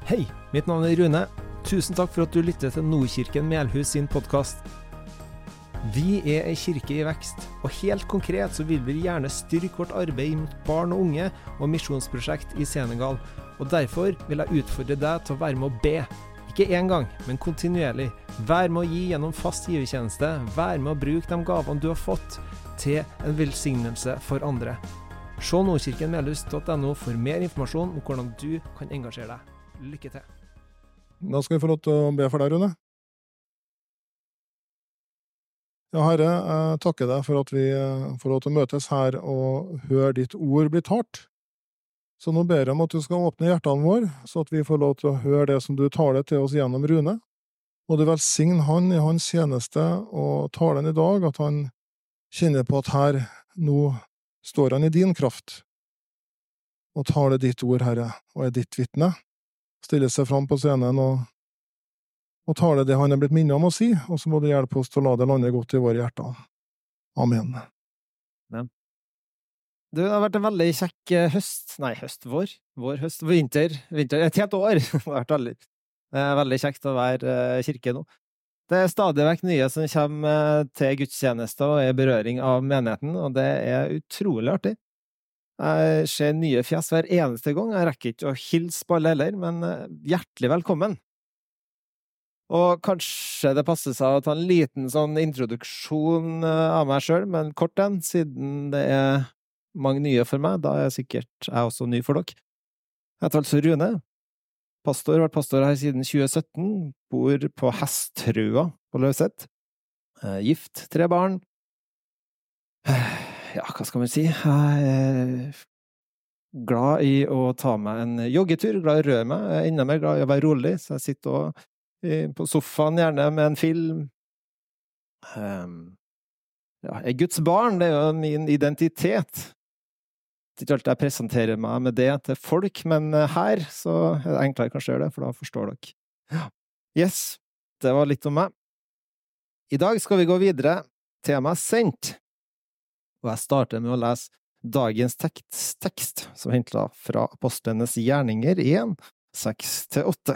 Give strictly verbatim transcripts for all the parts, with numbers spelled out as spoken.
Hei, mitt navn er Rune. Tusen takk for at du lytter til Nordkirken Melhus sin podcast. Vi er en kirke i vekst, og helt konkret så vil vi gjerne styrke vårt arbeid mot barn og unge og misjonsprosjekt i Senegal. Og derfor vil jeg utfordre deg til å være med å be. Ikke en gang, men kontinuerlig. Vær med å gi gjennom fast givertjeneste. Vær med å bruke de gavene du har fått til en velsignelse for andre. Se nordkirken melhus punktum no for mer informasjon om hvordan du kan engasjere deg. Lykke til. Da skal vi få lov til å be for deg, Rune. Ja, Herre, jeg takker deg for at vi får lov til å møtes her og høre ditt ord bli talt. Så nå ber jeg om at du skal åpne hjertene våre, så at vi får lov til å høre det som du taler til oss gjennom Rune. Og du velsign han i hans tjeneste og talen i dag, at han kjenner på at her nå står han i din kraft og taler ditt ord, Herre, og er ditt vitne. Stille seg fram på scenen og, og tale det han er blitt minnet om å si, og så må du hjelpe oss til å la det lande godt i våre hjerter. Amen. Ja. Du, det har vært en veldig kjekk høst, nei, høst, vår, vår, høst, vinter, vinter, et helt år. Det har vært veldig, det er veldig kjekt å være i kirke nå. Det er stadig vekk nye som kommer til gudstjenester og er i berøring av menigheten, og det er utrolig artig. Jeg ser nye fjes hver eneste gang. Jeg rekker ikke å hilse på alle heller, men hjertelig velkommen. Og kanskje det passer seg å ta en liten sånn introduksjon av meg selv, men kort den, siden det er mange nye for meg. Da er sikkert jeg også ny for dere. Jeg heter altså Rune. Pastor, vært pastor her siden tjue sytten. Bor på Hestrua på Løset. Gift, tre barn. Ja, hva skal man si? Jeg er glad i å ta meg en joggetur, glad i å røre meg. Jeg er enda mer glad i å være rolig, så jeg sitter og, på sofaen gjerne med en film. Um, ja, jeg er Guds barn, det er jo min identitet. Det er ikke alltid jeg presenterer meg med det til folk, men her så er det enklere kanskje å gjøre det, for da forstår dere. Ja. Yes, det var litt om meg. I dag skal vi gå videre. Temaet sendt. Og jeg starter med å lese dagens tekst, tekst som hentet fra Apostlenes gjerninger én, seks til åtte.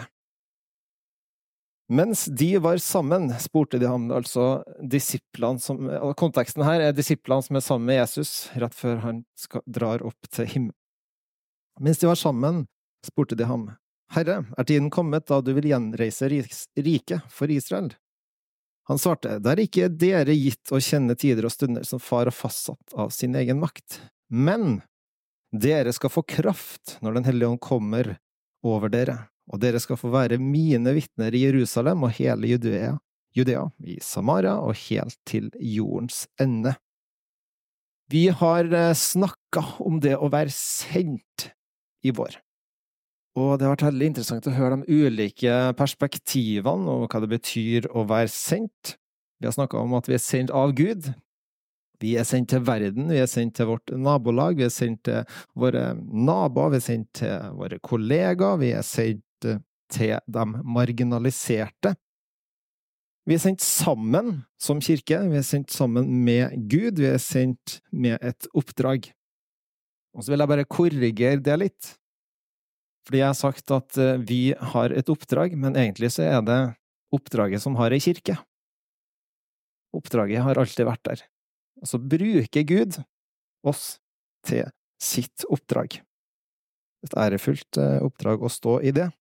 Mens de var sammen, spurte de ham, altså disiplene som, og konteksten her er disiplene som er sammen med Jesus, rett før han skal, drar opp til himmelen. Mens de var sammen, spurte de ham, Herre, er tiden kommet da du vil gjenreise riket for Israel? Han svarte, det er ikke dere gitt å kjenne tider og stunder som far har fastsatt av sin egen makt, men dere skal få kraft når den hellige ånd kommer over dere, og dere skal få være mine vitner i Jerusalem og hele Judea, Judea, i Samaria og helt til jordens ende. Vi har snakket om det å være sendt i vår. Og det har vært veldig interessant å høre de ulike perspektivene og hva det betyr å være sendt. Vi har snakket om at vi er sendt av Gud. Vi er sendt til verden, vi er sendt til vårt nabolag, vi er sendt til våre naboer, vi er sendt til våre kollegaer, vi er sendt til de marginaliserte. Vi er sendt sammen som kirke, vi er sendt sammen med Gud, vi er sendt med et oppdrag. Og så vil jeg bare korrigere det litt. Fordi jeg har sagt at vi har et oppdrag, men egentlig så er det oppdraget som har en kirke. Oppdraget har alltid vært der. Og så bruker Gud oss til sitt oppdrag. Et ærefullt oppdrag å stå i det.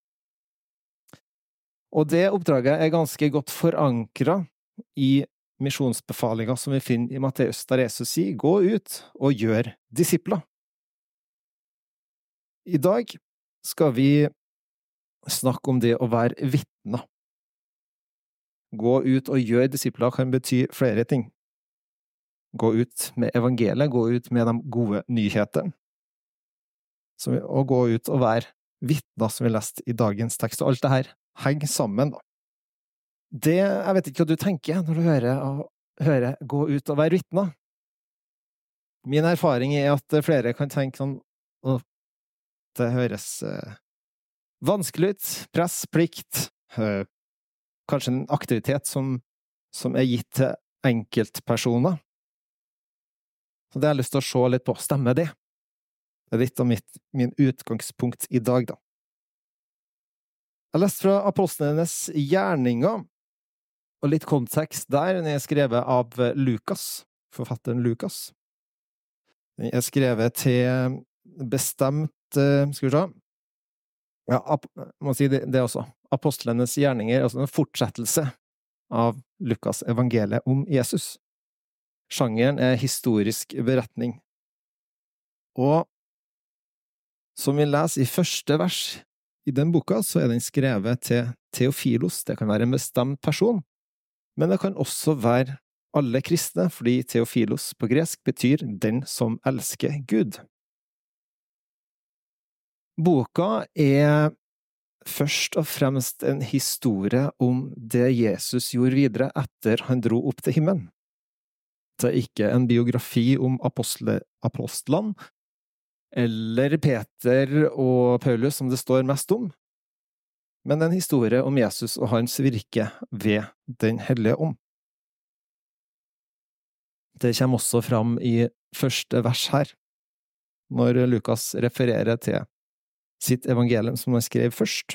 Og det oppdraget er ganske godt forankret i misjonsbefalingen som vi finner i Matteus, der Jesus sier, gå ut og gjør disipler. I dag skal vi snakke om det å være vitner. Gå ut og gjøre disipler kan bety flere ting. Gå ut med evangeliet, gå ut med de gode nyhetene. Og gå ut og være vitner, som vi leste i dagens tekst. Og alt det her henger sammen, da. Det, jeg vet ikke hva du tenker når du hører, hører gå ut og være vitner. Min erfaring er at flere kan tenke sånn, det høres eh, vanskelig ut, press, plikt, eh, kanskje en aktivitet som, som er gitt til enkeltpersoner. Så det har jeg lyst til å se litt på. Stemmer det? Det er litt av mitt, min utgangspunkt i dag, da. Jeg leste fra Apostlenes gjerninger, og litt kontekst der. Den er skrevet av Lukas, forfatteren Lukas. Den er skrevet til bestemt, skal vi se, ja, jeg må si det, det også, Apostlenes gjerninger, altså en fortsettelse av Lukas evangeliet om Jesus. Sjangeren er historisk beretning. Og som vi leser i første vers i den boka, så er den skrevet til Theofilos. Det kan være en bestemt person, men det kan også være alle kristne, fordi Theofilos på gresk betyr den som elsker Gud. Boka er først og fremst en historie om det Jesus gjorde videre etter han dro opp til himmelen. Det er ikke en biografi om apostlene, eller Peter og Paulus som det står mest om, men en historie om Jesus og hans virke ved den hellige ånd. Det kommer også fram i første vers her, når Lukas refererer til sitt evangelium som han skrev først.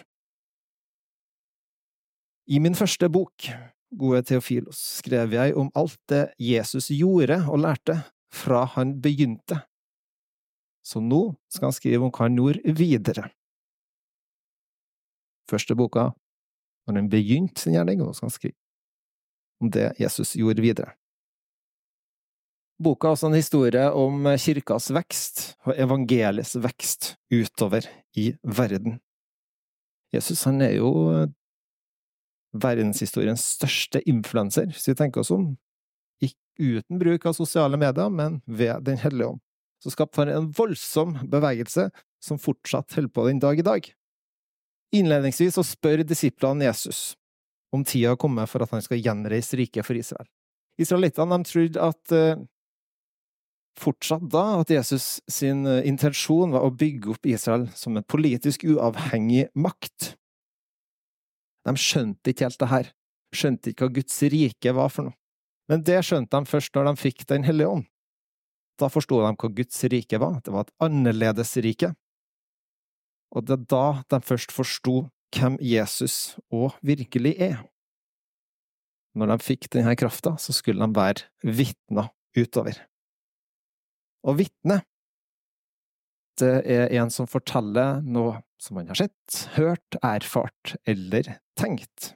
I min første bok, Gode Theofilos, skrev jeg om alt det Jesus gjorde og lærte fra han begynte. Så nå skal han skrive om hva han gjorde videre. Første boka, når han begynte sin gjerning, og nå skal han skrive om det Jesus gjorde videre. Boka er også en historie om kirkas vekst og evangeliets vekst utover i verden. Jesus, han er jo verdenshistoriens største influenser, hvis vi tenker oss om. Ikke uten bruk av sosiale medier, men ved den hellige ånd. Så skapte han en voldsom bevegelse som fortsatt holder på den dag i dag. Innledningsvis så spør disiplene Jesus om tida har kommet for at han skal gjenreise riket for Israel. Israelittene, de trodde at uh, fortsatt da at Jesus sin intensjon var å bygge opp Israel som en politisk uavhengig makt. De skjønte ikke helt det her, skjønte ikke hva Guds rike var for noe. Men det skjønte de først når de fikk den hellige ånd. Da forstod de hva Guds rike var, det var et annerledes rike. Og det er da de først forstod hvem Jesus og virkelig er. Når de fikk denne krafta, så skulle de være vitner utover. Og vitne, det er en som forteller noe som man har sett, hørt, erfart eller tenkt.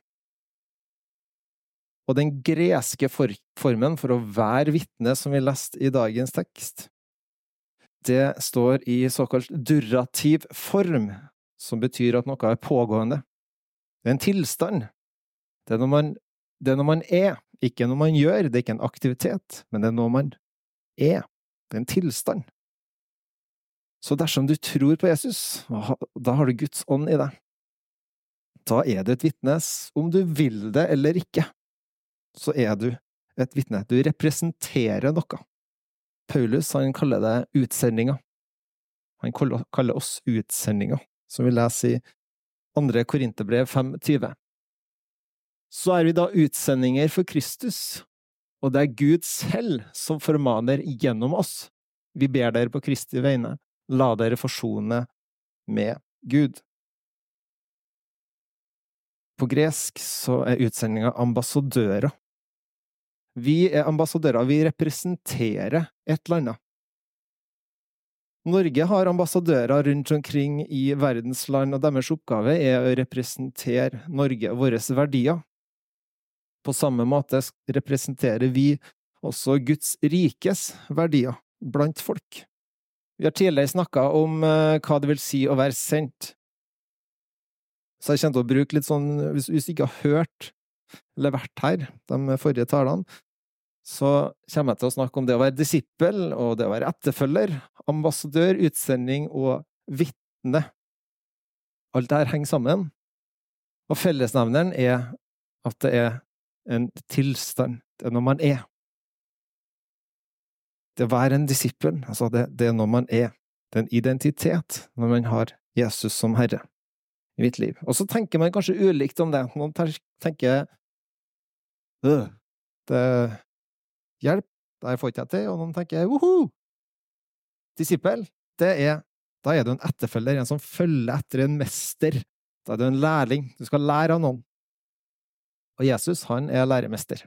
Og den greske for formen for å være vitne som vi leste i dagens tekst, det står i såkalt durativ form, som betyr at noe er pågående. Det er en tilstand. Det er noe man, det er noe man er, ikke noe man gjør, det er ikke en aktivitet, men det er noe man er. Det er en tilstand. Så dersom du tror på Jesus, da har du Guds ånd i deg. Da er du et vitne, om du vil det eller ikke, så er du et vitne. Du representerer noe. Paulus, han kaller det utsendinger. Han kaller oss utsendinger, som vi leser i andre Korinterbrev fem tyve. Så er vi da utsendinger for Kristus, og det er Gud selv som formaner gjennom oss. Vi ber dere på Kristi vegne, la dere forsone med Gud. På gresk så er utsendinga ambassadører. Vi er ambassadører, vi representerer et eller annet. Norge har ambassadører rundt omkring i verdens land, og deres oppgave er å representere Norge og våre verdier. På samme måte representerer vi også Guds rikes verdier blant folk. Vi har tidligere snakket om uh, hva det vil si å være sendt. Så jeg kjente å bruke litt sånn, hvis, hvis du ikke har hørt eller vært her, de forrige talene, så kommer jeg til å snakke om det å være disippel, og det å være etterfølger, ambassadør, utsending og vitne. Alt dette henger sammen, og fellesnevneren er at det er en tilstand, det er noe man er. Det å være en disippel, altså det, det er noe man er. Det er en identitet når man har Jesus som Herre i mitt liv. Og så tenker man kanskje ulikt om det. Noen tenker øh, det hjelp, det får ikke jeg til, og noen tenker woho! Disippel, det er, da er du en etterfølger, en som følger etter en mester. Da er du en lærling. Du skal lære av noen. Og Jesus, han er læremester.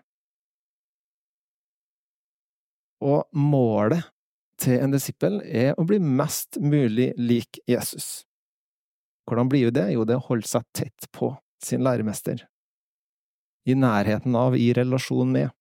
Og målet til en disippel er å bli mest mulig lik Jesus. Hvordan blir jo det? Jo, det er å holde seg tett på sin læremester. I nærheten av, i relasjon med.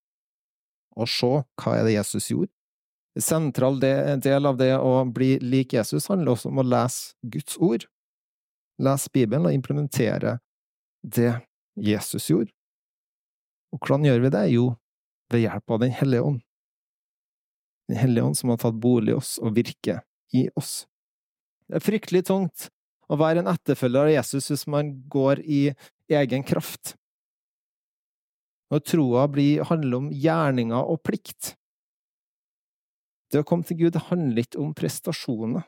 Og se, hva er det Jesus gjorde? En sentral del av det å bli lik Jesus handler også om å lese Guds ord. Lese Bibelen og implementere det Jesus gjorde. Og hvordan gjør vi det? Jo, ved hjelp av Den hellige ånd. Den hellige ånd som har tatt bolig i oss og virker i oss. Det er fryktelig tungt å være en etterfølger av Jesus hvis man går i egen kraft. Når troa blir, handler om gjerninger og plikt. Det å komme til Gud handler ikke om prestasjoner.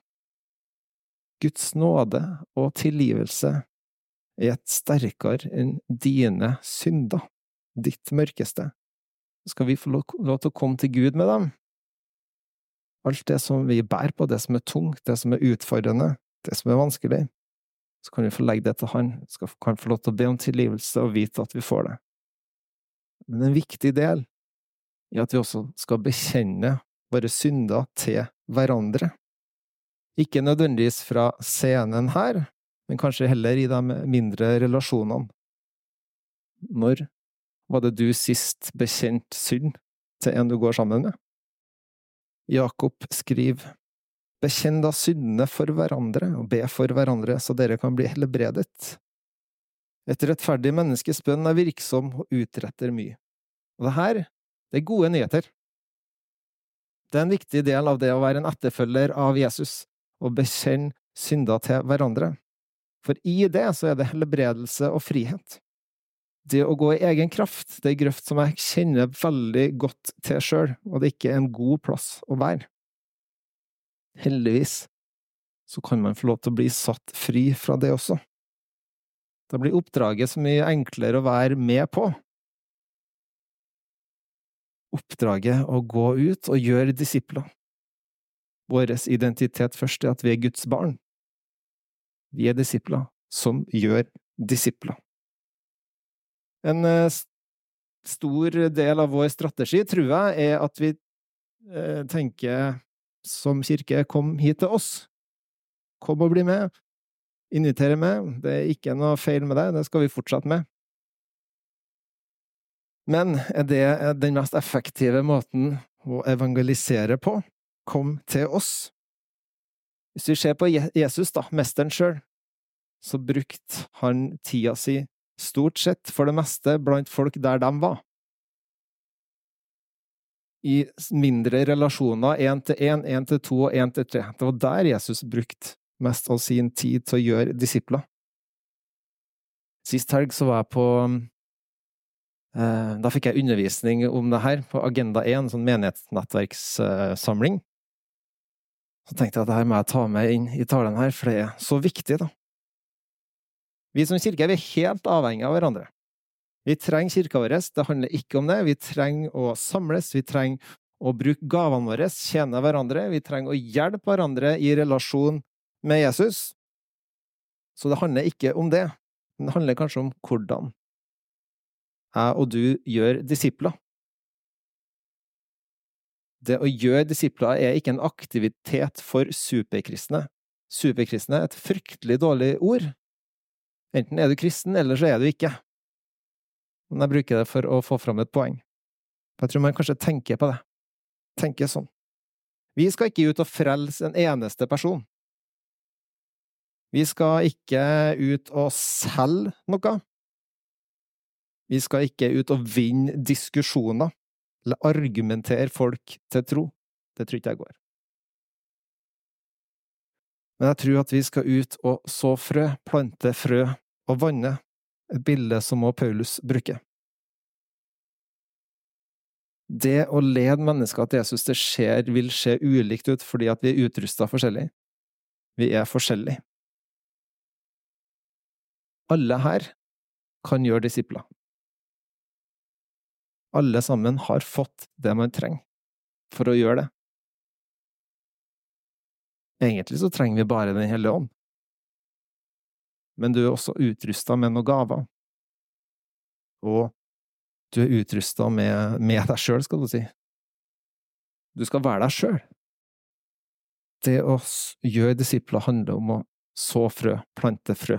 Guds nåde og tilgivelse er et sterkere enn dine synder, ditt mørkeste. Skal vi få lov til å komme til Gud med dem? Alt det som vi bærer på, det som er tungt, det som er utfordrende, det som er vanskelig, så kan vi få legge det til Han, så kan vi få lov til å be om tilgivelse og vite at vi får det. Men en viktig del er at vi også skal bekjenne våre synder til hverandre. Ikke nødvendigvis fra scenen her, men kanskje heller i de mindre relasjonene. Når var det du sist bekjent synd til en du går sammen med? Jakob skriver, bekjenn da syndene for hverandre, og be for hverandre, så dere kan bli helbredet. Et rettferdig menneskes bønn er virksom og utretter mye. Og det her, det er gode nyheter. Det er en viktig del av det å være en etterfølger av Jesus, og bekjenne synder til hverandre. For i det så er det helbredelse og frihet. Det å gå i egen kraft, det er grøft som jeg kjenner veldig godt til selv, og det er ikke en god plass å være. Heldigvis så kan man få lov til å bli satt fri fra det også. Da blir oppdraget så mye enklere å være med på. Oppdraget å gå ut og gjøre disipler. Vår identitet først er at vi er Guds barn. Vi er disipler som gjør disipler. En stor del av vår strategi, tror jeg, er at vi tenker som kirke, kom hit til oss. Kom og bli med. Invitere med. Det er ikke noe feil med det, det skal vi fortsette med. Men er det den mest effektive måten å evangelisere på? Kom til oss. Hvis vi ser på Jesus, da, mesteren selv, så brukte han tida si stort sett for det meste blant folk der de var. I mindre relasjoner, en til en, en til to og en til tre. Det var der Jesus brukte mest av sin tid til å gjøre disipler. Sist helg så var jeg på Da fikk jeg undervisning om det her på Agenda én, en sånn menighetsnettverkssamling. Så tenkte jeg at det her må jeg ta med inn i talen her, for det er så viktig da. Vi som kirke er vi helt avhengige av hverandre. Vi trenger kirka vår, det handler ikke om det. Vi trenger å samles, vi trenger å bruke gavene våre, tjene hverandre, vi trenger å hjelpe hverandre i relasjon med Jesus. Så det handler ikke om det, men det handler kanskje om hvordan jeg og du gjør disipler. Det å gjøre disipler er ikke en aktivitet for superkristne. Superkristne er et fryktelig dårlig ord. Enten er du kristen, eller så er du ikke. Men jeg bruker det for å få fram et poeng. Jeg tror man kanskje tenker på det. Tenker sånn. Vi skal ikke ut og frelse en eneste person. Vi skal ikke ut og selge noe. Vi skal ikke ut og vinne diskusjoner, eller argumentere folk til tro. Det tror ikke jeg går. Men jeg tror at vi skal ut og så frø, plante frø og vanne, et bilde som også Paulus bruker. Det å lede mennesker til Jesus, det skjer, vil se ulikt ut, fordi at vi er utrustet forskjellig. Vi er forskjellige. Alle her kan gjøre disipler. Alle sammen har fått det man trenger for å gjøre det. Egentlig så trenger vi bare Den hellige ånd. men du er også utrustet med noen gaver. Og du er utrustet med, med deg selv, skal du si. Du skal være deg selv. Det å gjøre disipler handler om å så frø, plante frø.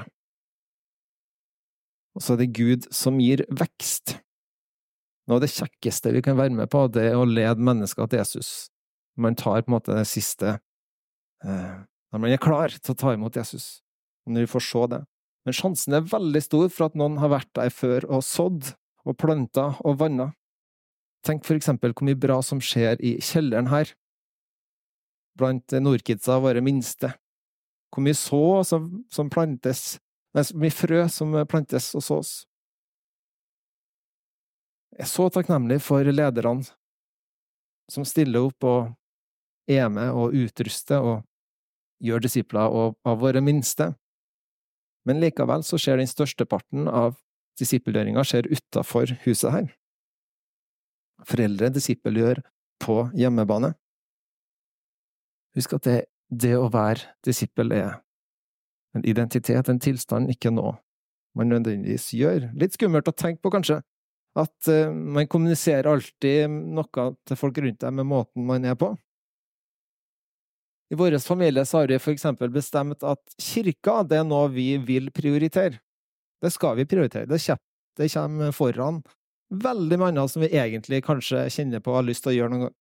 Og så er det Gud som gir vekst. Noe av det kjekkeste vi kan være med på, det er å lede mennesker til Jesus. Man tar på en måte det siste, eh, når man er klar til å ta imot Jesus, når vi får se det. Men sjansen er veldig stor for at noen har vært der før og sådd, og planta og vannet. Tenk for eksempel hvor mye bra som skjer i kjelleren her, blant nordkidsa våre minste. Hvor mye så som, som plantes, nei, hvor mye frø som plantes og sås. Jeg er så takknemlig for lederne som stiller opp og er med og utruster og gjør disipler av, av våre minste. Men likevel så skjer den største parten av disippelgjøringa skjer utenfor huset her. Foreldre disippelgjør på hjemmebane. Husk at det, det å være disippel er en identitet, en tilstand, ikke noe man nødvendigvis gjør. Litt skummelt å tenke på, kanskje, at uh, man kommuniserer alltid noe til folk rundt deg med måten man er på. I vår familie så har vi for eksempel bestemt at kirka, det er noe vi vil prioritere. Det skal vi prioritere. Det kommer, det kommer foran veldig mange som vi egentlig kanskje kjenner på og har lyst til å gjøre noe.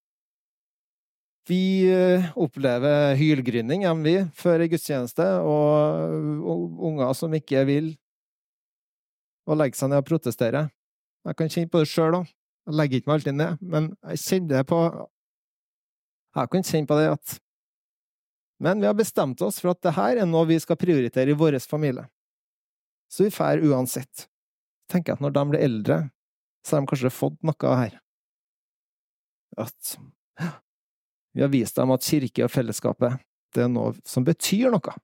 Vi opplever hylgryning hjemme vi før i gudstjeneste, og, og unger som ikke vil og legge seg ned og protestere. Jeg kan kjenne på det selv da. Jeg legger ikke meg alltid ned, men jeg kjenner på jeg kan kjenne på det at men vi har bestemt oss for at det her er noe vi skal prioritere i vår familie. Så vi fer uansett. Jeg tenker at når de blir eldre, så har de kanskje fått noe her. At vi har vist dem at kirke og fellesskapet, det er noe som betyr noe.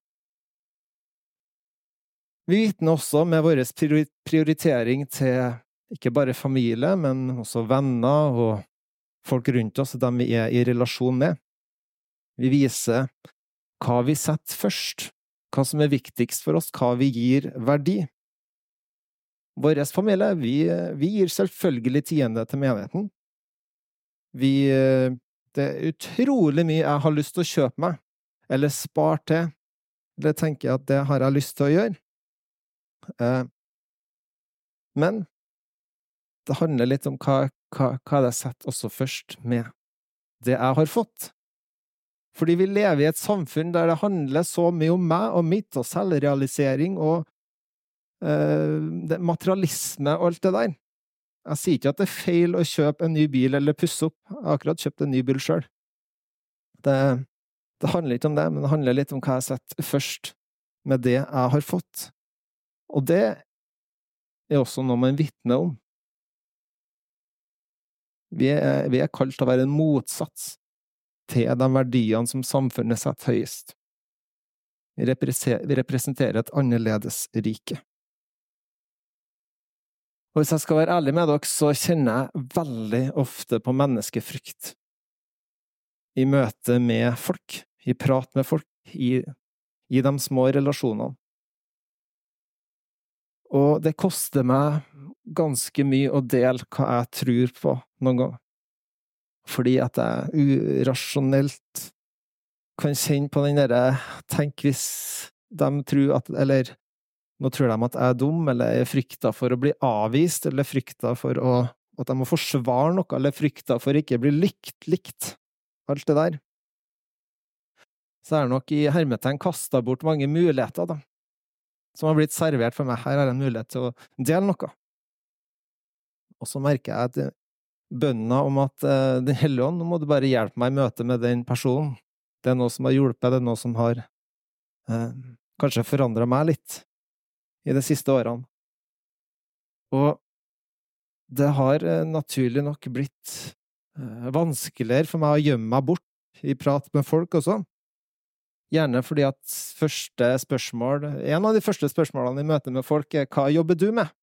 Vi vitner også med vår prioritering til ikke bare familie, men også venner og folk rundt oss, dem vi er i relasjon med. Vi viser hva vi setter først, hva som er viktigst for oss, hva vi gir verdi. Vår familie, vi, vi gir selvfølgelig tiende til menigheten. Vi, det er utrolig mye jeg har lyst til å kjøpe meg, eller spare til. Det tenker jeg at det har jeg lyst til å gjøre. Men det handler litt om hva, hva, hva jeg setter også først med det jeg har fått. Fordi vi lever i et samfunn der det handler så mye om meg og mitt, og selvrealisering, og eh, det, materialisme og alt det der. Jeg sier ikke at det er feil å kjøpe en ny bil eller pusse opp. Jeg har akkurat kjøpt en ny bil selv. Det, det handler ikke om det, men det handler litt om hva jeg setter først med det jeg har fått. Og det er også noe man vitner om. Vi er, vi er kalt til å være en motsats til de verdiene som samfunnet setter høyest. Vi representerer et annerledes rike. Og hvis jeg skal være ærlig med dere, så kjenner jeg veldig ofte på menneskefrykt. I møte med folk, i prat med folk, i, i de små relasjonene. Og det koster meg ganske mye å dele hva jeg tror på noen gang. Fordi at jeg urasjonelt kan kjenne på den der, tenk hvis de tror at, eller nå tror de at jeg er dum, eller jeg frykter for å bli avvist, eller frykter for å, at jeg må forsvare noe, eller frykter for ikke å bli likt, likt, alt det der. Så er det nok i hermetegn kastet bort mange muligheter da, som har blitt servert for meg. Her er en mulighet til å dele noe. Og så merker jeg at bønna om at uh, den hellige ånd, nå må du bare hjelpe meg i møte med den personen. Det er noe som har hjulpet, det er noe som har uh, kanskje forandret meg litt i de siste årene. Og det har uh, naturlig nok blitt uh, vanskeligere for meg å gjemme meg bort i prat med folk også. Gjerne fordi at første spørsmål, en av de første spørsmålene i møte med folk er, hva jobber du med?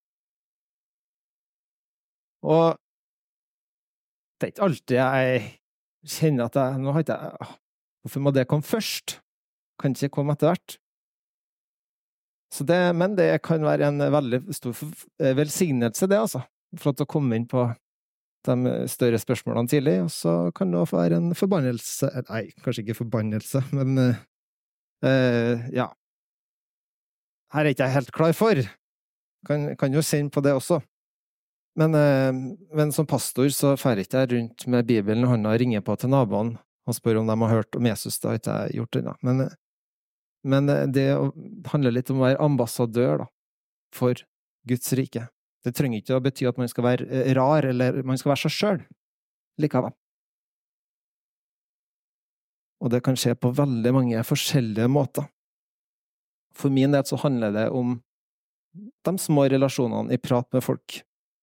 Og det er ikke alltid jeg kjenner at jeg, nå har ikke jeg, hvorfor må det komme først? Kan ikke komme etter hvert? Så det, men det kan være en veldig stor velsignelse, det, altså. For at å komme inn på de større spørsmålene tidlig, og så kan det også være en forbannelse, nei, kanskje ikke forbannelse, men uh, ja. Her er ikke jeg helt klar for. Kan, kan jo kjenne på det også. Men, uh, men som pastor så fer ikke jeg rundt med Bibelen i hånda og ringer på til naboene og spør om de har hørt om Jesus, da har ikke jeg gjort det da. Men, men det handler litt om å være ambassadør da, for Guds rike. Det trenger ikke å bety at man skal være rar, eller man skal være seg selv, likevel. Og det kan skje på veldig mange forskjellige måter. For min del så handler det om de små relasjonene i prat med folk.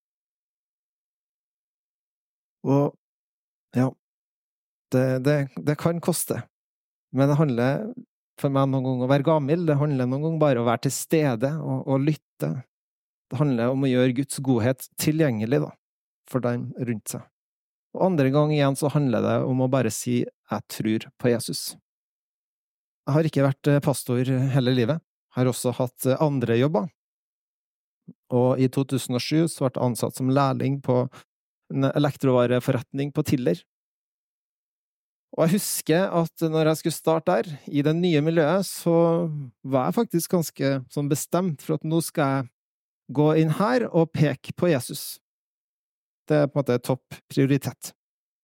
Og ja, det, det, det kan koste. Men det handler for meg noen ganger å være gammel, det handler noen ganger bare å være til stede og, og lytte. Det handler om å gjøre Guds godhet tilgjengelig da, for dem rundt seg. Og andre gang igjen så handler det om å bare si «jeg tror på Jesus». Jeg har ikke vært pastor hele livet. Jeg har også hatt andre jobber. Og i to tusen og sju så ble jeg ansatt som lærling på en elektrovareforretning på Tiller. Og jeg husker at når jeg skulle starte der, i det nye miljøet, så var jeg faktisk ganske sånn bestemt for at nå skal jeg gå inn her og peke på Jesus. Det er på en måte topp prioritet.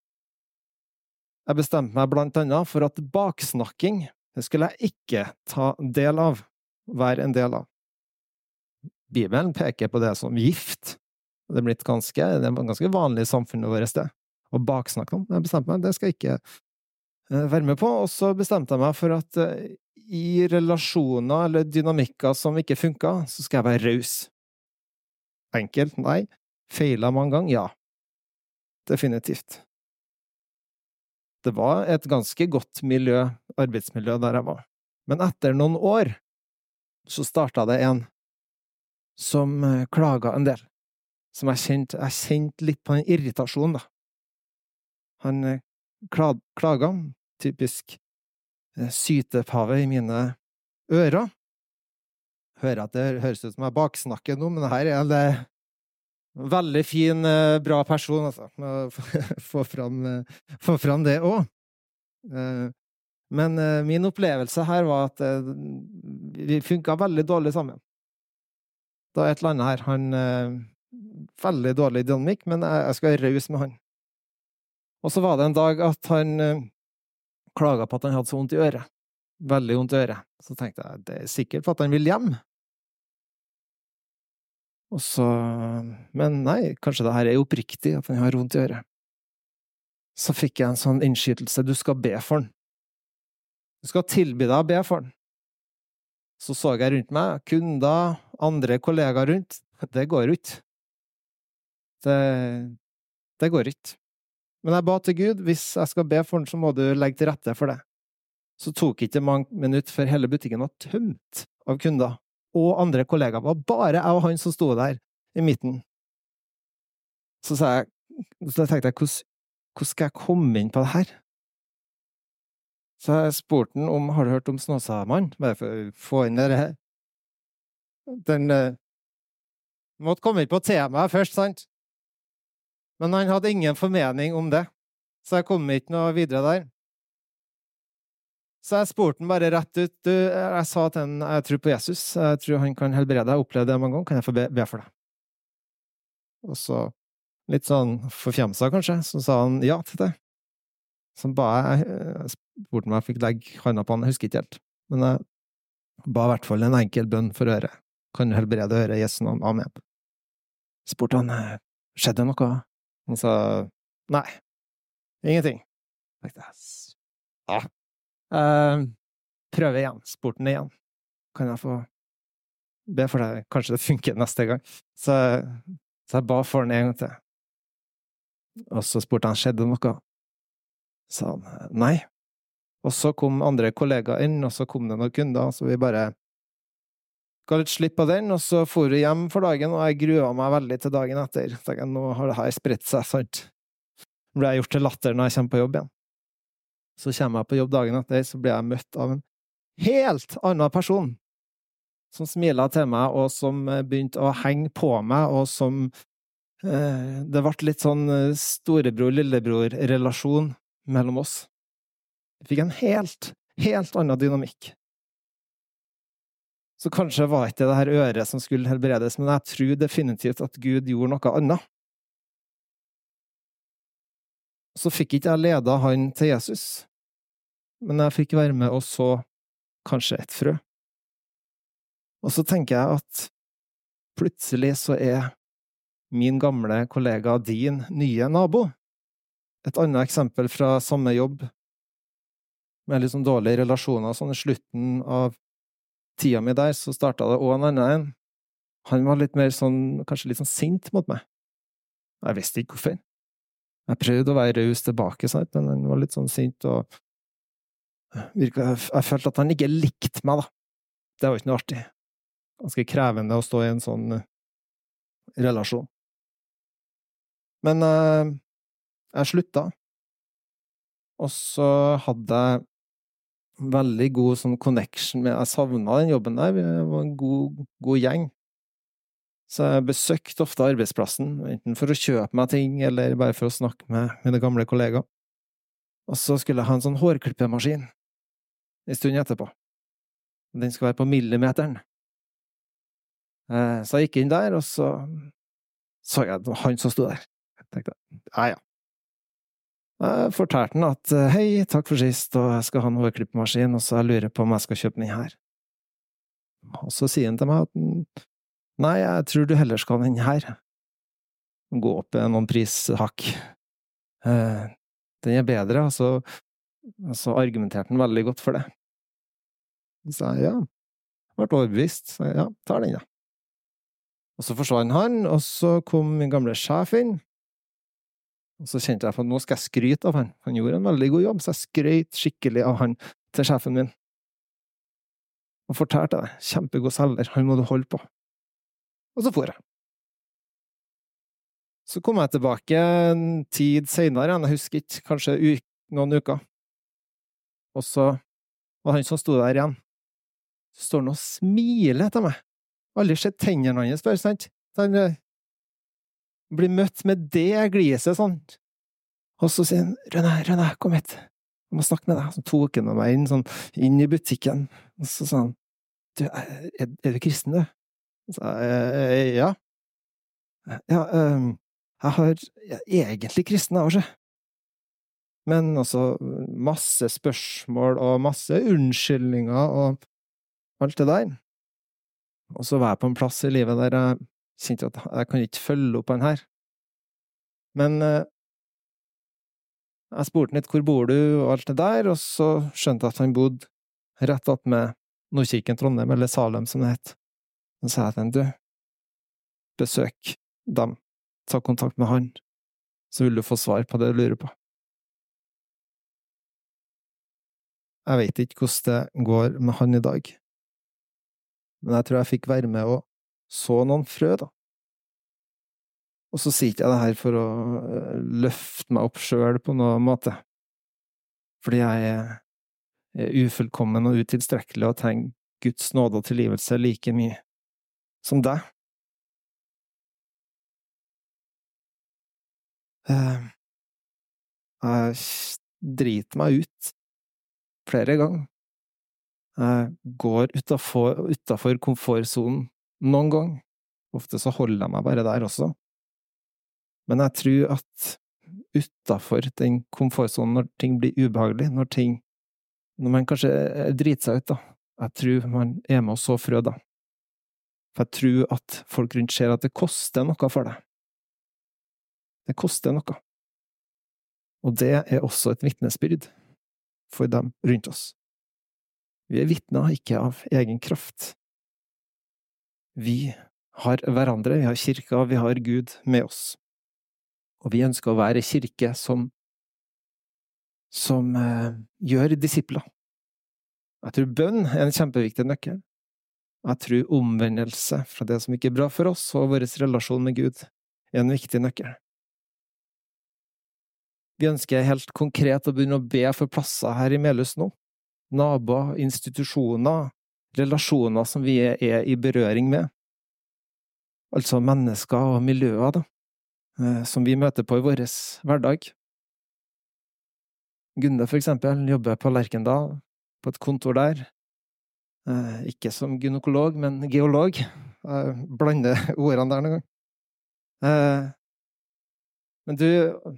Jeg bestemte meg blant annet for at baksnakking, det skulle jeg ikke ta del av, være en del av. Bibelen peker på det som gift. Det er blitt ganske, det er ganske vanlig i samfunnet vårt sted. Og baksnakke om, jeg bestemte meg, det skal jeg ikke være med på. Og så bestemte jeg meg for at i relasjoner eller dynamikker som ikke funket, så skal jeg være raus. Enkelt, nei. Feilet mange ganger, ja. Definitivt. Det var et ganske godt miljø, arbeidsmiljø der jeg var. Men etter noen år, så startet det en som klaget en del. Som jeg kjente, jeg kjente litt på en irritasjon, da. Han klaget, typisk sytepave i mine ører. Hører at det høres ut som jeg baksnakker nå, men det her er en veldig fin, bra person, altså. Få fram, få fram det også. Men min opplevelse her var at vi funket veldig dårlig sammen. Da er et eller annet her, han veldig dårlig dynamikk, men jeg skal være raus med han. Og så var det en dag at han klaget på at han hadde så vondt i øret. Veldig vondt i øret. Så tenkte jeg, det er sikkert for at han vil hjem. Og så, men nei, kanskje det her er oppriktig at han har vondt i øret. Så fikk jeg en sånn innskytelse, du skal be for han. Du skal tilby deg å be for han. Så så jeg rundt meg, kunder, andre kollegaer rundt. Det går ikke. Det, det går ikke. Men jeg ba til Gud, hvis jeg skal be for han, så må du legge til rette for det. Så tok ikke mange minutter før hele butikken var tømt av kunder. Og andre kollegaer var bare jeg og han som stod der i midten. Så sa jeg, så tenkte jeg, hvordan, hvordan skal jeg komme inn på det her? Så jeg spurte han om, har du hørt om Snåsamann? Bare for å få inn det her. Den uh, måtte komme inn på temaet først, sant? Men han hadde ingen formening om det. Så jeg kom ikke noe videre der. Så jeg spurte han bare rett ut, du, jeg sa til han, jeg tror på Jesus, jeg tror han kan helbrede deg, jeg opplevde det mange ganger, kan jeg få be, be for deg? Og så, litt sånn forfjemsa kanskje, så sa han ja til det. Så ba jeg, jeg spurte om jeg fikk legge hånda på han, jeg husker ikke helt. Men jeg ba i hvert fall en enkel bønn for øret. Kan du helbrede øret, Jesu navn, amen. Spurte han, skjedde det noe? Han sa, nei, ingenting. Jeg tenkte, ja. Uh, prøve igjen, spurte han igjen. Kan jeg få be for deg? Kanskje det funker neste gang. Så, så jeg ba for han en gang til. Og så spurte han, skjedde noe? Sa han, nei. Og så kom andre kollegaer inn, og så kom det noen kunder, så vi bare ga litt slipp på den, og så for vi hjem for dagen, og jeg gruet meg veldig til dagen etter. Så tenkte jeg, nå har det her spredt seg, sant? Nå ble jeg gjort til latter når jeg kommer på jobb igjen. Så kommer jeg på jobb dagen etter, så blir jeg møtt av en helt annen person. som smilet til meg, og som begynte å henge på meg, og som eh, det ble litt sånn storebror-lillebror-relasjon mellom oss. Vi fikk en helt, helt annen dynamikk. Så kanskje var ikke det her øret som skulle helbredes, men jeg tror definitivt at Gud gjorde noe annet. Så fikk ikke jeg ledet han til Jesus, men jeg fikk være med og så kanskje et frø. Og så tenker jeg at plutselig så er min gamle kollega din nye nabo. Et annet eksempel fra samme jobb, med litt sånn dårlige relasjoner, sånn i slutten av tida mi der, så startet det også en annen en. Han var litt mer sånn, kanskje litt sånn sint mot meg. Jeg visste ikke hvorfor. Jeg prøvde å være raus tilbake, sant? Men han var litt sånn sint, og virket, jeg, jeg følte at han ikke likte meg, da. Det var ikke noe artig. Ganske krevende å stå i en sånn uh, relasjon. Men uh, jeg slutta, og så hadde jeg veldig god sånn connection med, jeg savnet den jobben der, vi var en god, god gjeng. Så jeg besøkte ofte arbeidsplassen, enten for å kjøpe meg ting, eller bare for å snakke med mine gamle kollegaer. Og så skulle jeg ha en sånn hårklippemaskin en stund etterpå. Den skal være på millimeteren. Så jeg gikk inn der, og så så jeg han som stod der. Jeg tenkte, ja, ja. Jeg fortalte han at, hei, takk for sist, og jeg skal ha en hårklippemaskin, og så jeg lurer på om jeg skal kjøpe den her. Og så sier han til meg at, nei, jeg tror du heller skal ha den her. Gå opp noen prishakk. Eh, den er bedre, og så, og så argumenterte han veldig godt for det. Så sa jeg, ja, jeg ble overbevist. Så jeg, ja, tar den da. Og så forsvant han, og så kom min gamle sjef inn. Og så kjente jeg at nå skal jeg skryte av han. Han gjorde en veldig god jobb, så jeg skrøt skikkelig av han til sjefen min. Og fortalte det, kjempegod selger, han må du holde på. Og så for jeg. Så kom jeg tilbake en tid senere, jeg husker ikke, kanskje noen uker. Og så var han som stod der igjen. Så står han og smiler til meg. Aldri sett tennene hans før, sant? Han blir møtt med det gliset, sånn. Og så sier han, Rønne, Rønne, kom hit. Jeg må snakke med deg. Så tok han med meg inn, sånn, inn i butikken. Og så sa han, du, er, er du kristen, du? Så jeg, ja. Ja, um, jeg har jeg er egentlig kristen, jeg også. Men også masse spørsmål og masse unnskyldninger og alt det der. Og så var jeg på en plass i livet der jeg kjente at jeg kan ikke følge opp han her. Men eh, jeg spurte litt hvor bor du og alt det der, og så skjønte jeg at han bodde rett opp med Nordkirken Trondheim, eller Salem som det het. Så sa jeg til han, du, besøk dem, ta kontakt med han, så vil du få svar på det du lurer på. Jeg vet ikke hvordan det går med han i dag, men jeg tror jeg fikk være med og så noen frø, da. Og så sier ikke jeg det her for å løfte meg opp selv på noen måte, fordi jeg er, er ufullkommen og utilstrekkelig og trenger Guds nåde og tilgivelse like mye som deg. Jeg driter meg ut flere ganger. Jeg går utenfor, utenfor komfortzonen noen gang. Ofte så holder jeg meg bare der også. Men jeg tror at utenfor den komfortzonen, når ting blir ubehagelig, når ting, når man kanskje driter seg ut, da, jeg tror man er med og så frø, da. For jeg tror at folk rundt ser at det koster noe for deg. Det koster noe. Og det er også et vitnesbyrd for dem rundt oss. Vi er vitner ikke av egen kraft. Vi har hverandre, vi har kirka, vi har Gud med oss. Og vi ønsker å være kirke som, som eh, gjør disipler. Jeg tror bønn er en kjempeviktig nøkkel. Jeg tror omvendelse fra det som ikke er bra for oss, og vår relasjon med Gud er en viktig nøkkel. Vi ønsker helt konkret å begynne å be for plasser her i Melhus nå. Naboer, institusjoner, relasjoner som vi er i berøring med. Altså mennesker og miljøer da, som vi møter på i vår hverdag. Gunde for eksempel jobber på Lerkendal, på et kontor der. Ikke som gynekolog, men geolog. Jeg blander ordene der noen gang. Men du...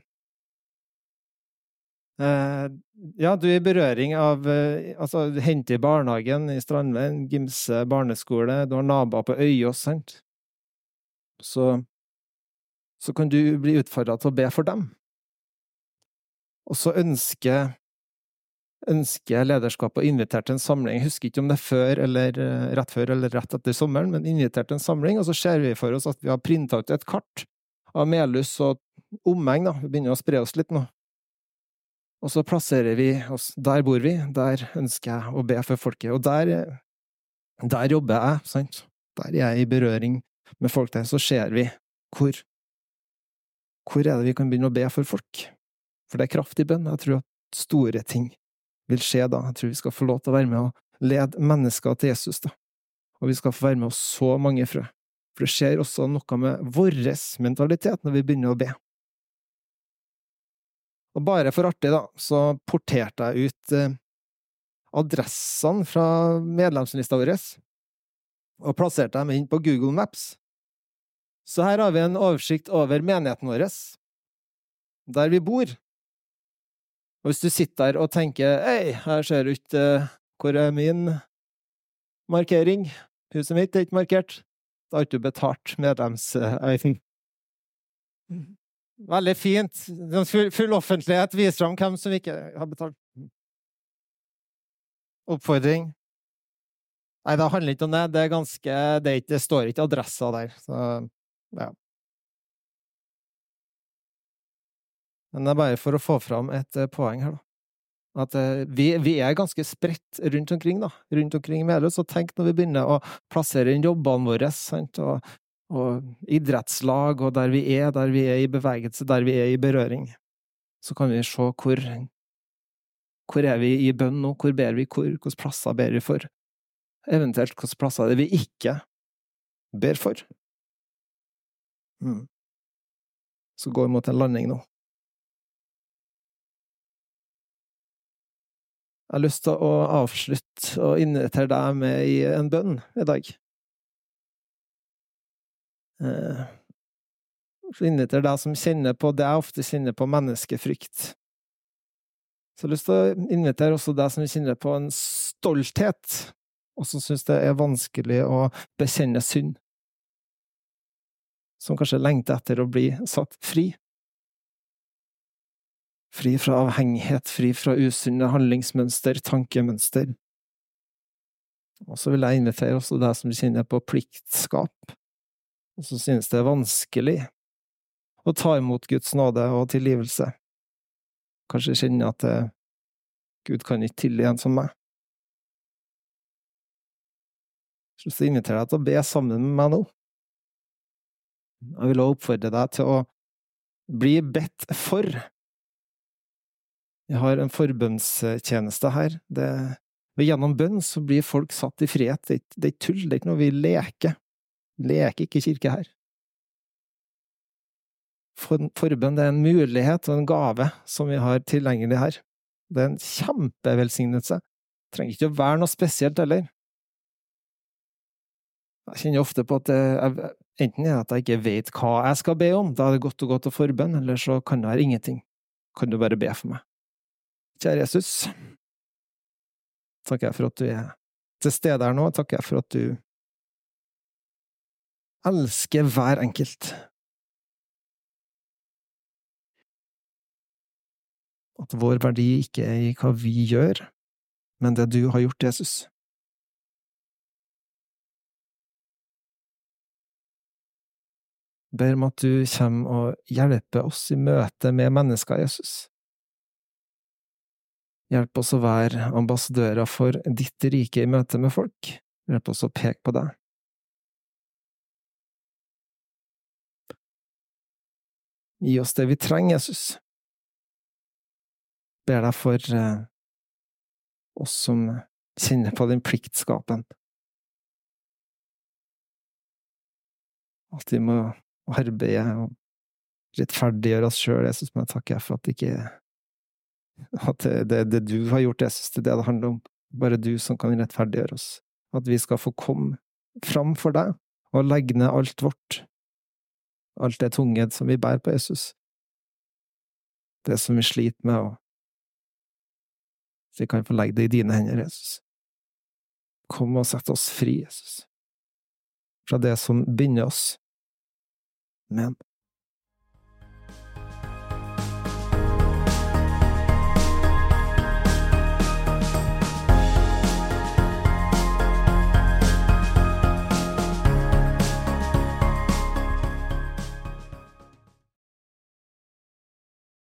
Ja, du er i berøring av, altså, du henter i barnehagen i Strandveien, Gimse barneskole, du har naboer på Øyås, sant? Så, så kan du bli utfordret til å be for dem. Og så ønsker, ønsker lederskapet å invitere til en samling. Jeg husker ikke om det er før, eller rett før, eller rett etter sommeren, men invitert til en samling, og så ser vi for oss at vi har printet ut et kart av Melhus og omheng, da. Vi begynner å spre oss litt nå. Og så plasserer vi oss, der bor vi, der ønsker jeg å be for folket, og der, der jobber jeg, sant? Der er jeg i berøring med folk der, så ser vi hvor, hvor er det vi kan begynne å be for folk. For det er kraft i bønn, jeg tror at store ting vil skje da, jeg tror vi skal få lov til å være med og lede mennesker til Jesus da, og vi skal få være med oss så mange frø. For det skjer også noe med vår mentalitet når vi begynner å be. Og bare for artig da, så porterte jeg ut eh, adressene fra medlemslista vår, og plasserte dem inn på Google Maps. Så her har vi en oversikt over menigheten vår, der vi bor. Og hvis du sitter der og tenker, «Ei, her ser du ikke uh, hvor er min markering? Huset mitt er ikke markert.» Da har du betalt medlems... Uh, Veldig fint. Full, full offentlighet viser om hvem som ikke har betalt. Oppfordring. Nei, det handler ikke om det. Det er ganske, det, er ikke, det står ikke adresser der. Så, ja. Men det er bare for å få fram et uh, poeng her da. At uh, vi, vi er ganske spredt rundt omkring da. Rundt omkring i Melhus, og tenk når vi begynner å plassere inn jobbene våre, sant? Og og idrettslag, og der vi er, der vi er i bevegelse, der vi er i berøring, så kan vi se hvor, hvor er vi i bønn nå, hvor ber vi, hvor, hvilke plasser ber vi for, eventuelt hvilke plasser er det vi ikke ber for. Mm. Så går vi mot en landing nå. Jeg har lyst til å avslutte og invitere deg med i en bønn i dag. Så invitere deg som kjenner på det jeg ofte kjenner på menneskefrykt. Så jeg har lyst til å invitere også deg som kjenner på en stolthet, og som synes det er vanskelig å bekjenne synd. Som kanskje lengter etter å bli satt fri. Fri fra avhengighet, fri fra usunne handlingsmønster, tankemønster. Og så vil jeg invitere også deg som kjenner på pliktskap, og så synes det er vanskelig å ta imot Guds nåde og tilgivelse. Kanskje kjenne at eh, Gud kan ikke tilgi en som meg. Så jeg inviterer deg til å be sammen med meg nå. Jeg vil også oppfordre deg til å bli bedt for. Jeg har en forbønnstjeneste her. Det, gjennom bønn så blir folk satt i frihet. Det, det er ikke tull, det er ikke noe vi leker. Leker ikke kirke her. For, forbønn det er en mulighet og en gave som vi har tilgjengelig her. Det er en kjempevelsignelse. Det trenger ikke å være noe spesielt heller. Jeg kjenner ofte på at det, jeg, enten er det at jeg ikke vet hva jeg skal be om, da er det godt å gå til forbønn, eller så kan det være ingenting. Kan du bare be for meg. Kjære Jesus, takker jeg for at du er til stede her nå, takker jeg for at du elsker hver enkelt. At vår verdi ikke er i hva vi gjør, men det du har gjort, Jesus. Ber om at du kommer og hjelper oss i møte med mennesker, Jesus. Hjelp oss å være ambassadører for ditt rike i møte med folk. Hjelp oss å peke på deg. Gi oss det vi trenger, Jesus. Ber deg for eh, oss som kjenner på den pliktskapen, at vi må arbeide og rettferdiggjøre oss selv, Jesus, men jeg takker jeg for at det ikke at det, det, det du har gjort, Jesus, det er det det handler om. Bare du som kan rettferdiggjøre oss. At vi skal få komme fram for deg, og legge ned alt vårt, alt det tunge som vi bærer på, Jesus. Det som vi sliter med, og så vi kan få legge det i dine hender, Jesus. Kom og sett oss fri, Jesus, fra det som binder oss. Amen.